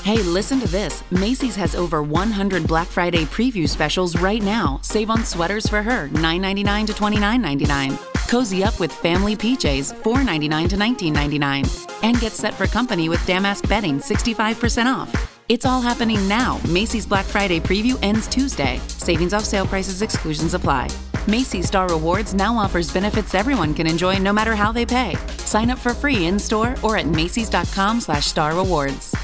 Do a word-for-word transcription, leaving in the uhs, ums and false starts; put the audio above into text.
Hey, listen to this. Macy's has over one hundred Black Friday preview specials right now. Save on sweaters for her, nine ninety-nine to twenty-nine ninety-nine. Cozy up with family P Js, four ninety-nine to nineteen ninety-nine. And get set for company with Damask bedding, sixty-five percent off. It's all happening now. Macy's Black Friday preview ends Tuesday. Savings off sale prices, exclusions apply. Macy's Star Rewards now offers benefits everyone can enjoy no matter how they pay. Sign up for free in-store or at macys dot com slash star rewards.